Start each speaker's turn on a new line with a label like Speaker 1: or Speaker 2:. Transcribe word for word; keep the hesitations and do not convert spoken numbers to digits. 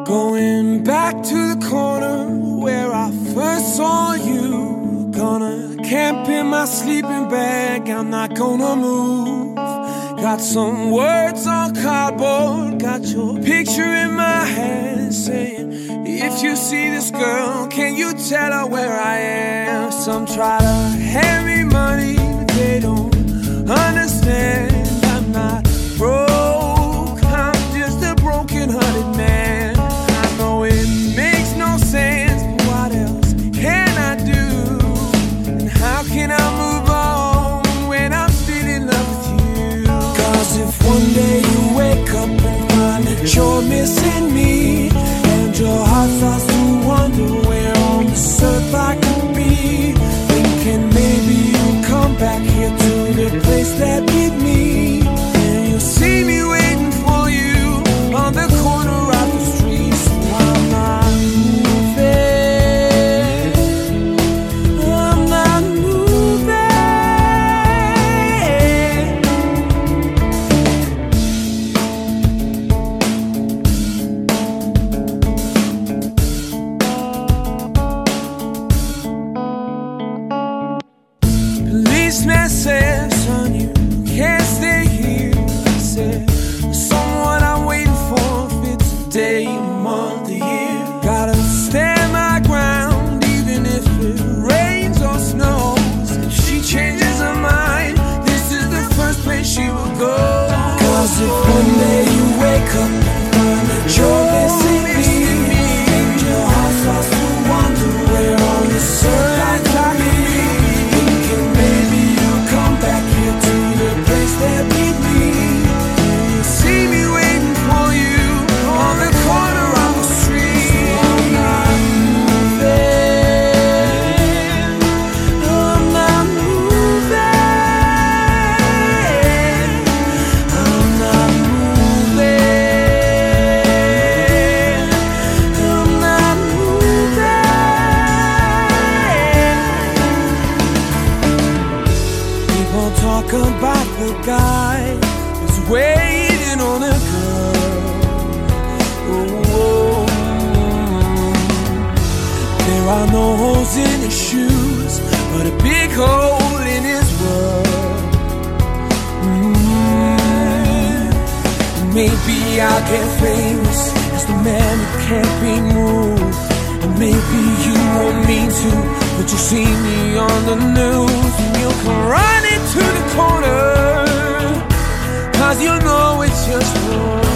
Speaker 1: Going back to the corner where I first saw you. Gonna camp in my sleeping bag, I'm not gonna move. Got some words on cardboard, got your picture in my hand, saying, if you see this girl, can you tell her where I am? Some try to hand me money, but they don't understand. I'm not broke, I'm just a broken-hearted man. I know it makes no sense, but what else can I do? And how can I move on when I'm still in love with you? Cause if one day you wake up and find that you're missing me, and your heart starts to wonder where on this earth I could be, thinking maybe you'll come back here to the place that beat me, and you'll see me waiting for you on the corner of the street. So I'm not moving, I'm not moving. Policeman said, son, you can't stay here. I said, someone I'm waiting for, if it's a day, a month, a year. Gotta stand my ground, even if it rains or snows. If she changes her mind, this is the first place she will go. Cause if one day you wake up and find that you're missing me, and your heart starts to wonder where on this earth I could be, thinking maybe you'll come back here to the place that beat me, and you'll see me waiting for you on the corner of the street. I'm not moving, I'm not moving, I'm not moving, I'm not moving. People talk about the guy who's waiting on a girl. Oh, there are no holes in his shoes, but a big hole in his world. Mm. Maybe I'll get famous as the man who can't be moved, and maybe you won't mean to, but you'll see me on the news, and you'll come running to the corner, cause you know it's just wrong.